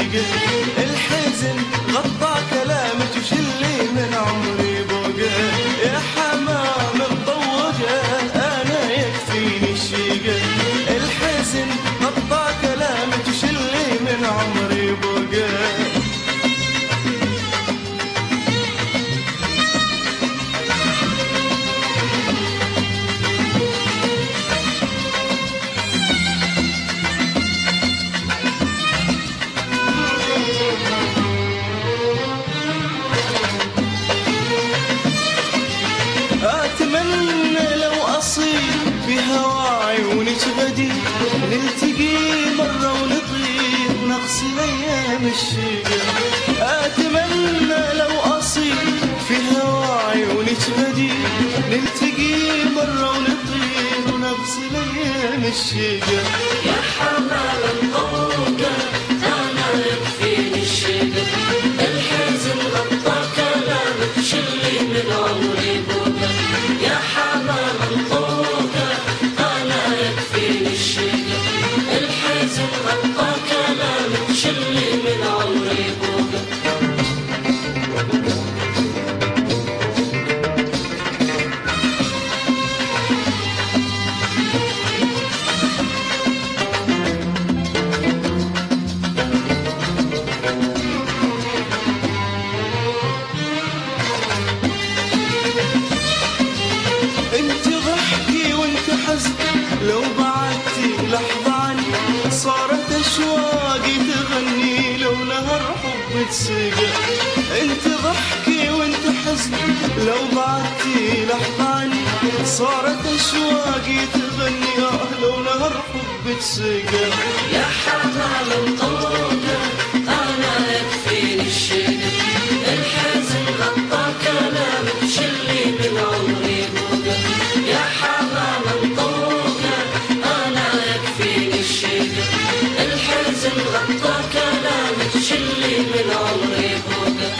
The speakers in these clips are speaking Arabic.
الشيقة، الحزن غطى كلامك وشلي من عمري بوقة. يا حمام مطوقة أنا يكفيني الشيقة، الحزن غطى كلامك وشلي من عمري بوقة. أتمنى لو أصير في هوا عيونك غدي، نلتقي مرة ونطير نغسل أيام الشيقة. أتمنى لو أصير في هوا عيونك غدي، نلتقي مرة ونطير ونغسل أيام الشيقة. يا حمام مطوقة أنا يكفيني الشيقة، الحزن غطى كلامك شلي من عمري بوقة. يا حمام مطوقة أنا يكفيني الشيقة، الحزن غطى كلامك شلي من عمري بوقة. انت ضحكي وانت حزن لو بعدتي لحظة عني، صارت اشواقي تغني لو نهر حبك سقى. انت ضحكي وانت حزن لو بعدتي لحظة عني، صارت اشواقي تغني لو نهر حبك سقى. يا حمام مطوقة أنا يكفيني الشيقة، الحزن غطى كلامك شلي من عمري بوقة. يا حمام مطوقة أنا يكفيني الشيقة، الحزن غطى كلامك شلي من عمري بوقة.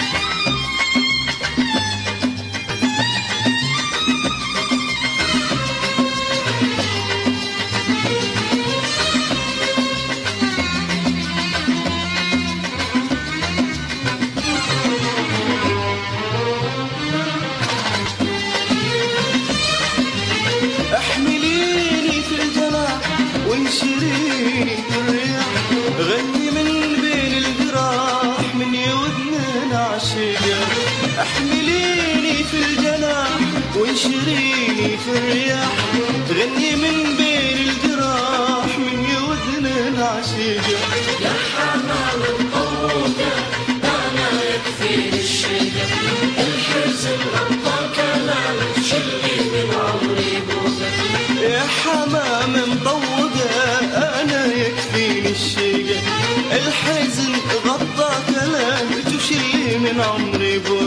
احمليني في الجناح وانشريني في الرياح، غني من بين الجراح من يودن عشيقة. احمليني في الجناح وانشريني في الرياح، غني من بين الجراح من يودن عشيقة. يا حمام مطوقة أنا يكفيني الشيقة، الحزن غطى كلامك شلي من عمري بوقة. يا حمام مطوقة أنا يكفيني الشيقة، الحزن غطى كلامك وشلي من عمري بوقة.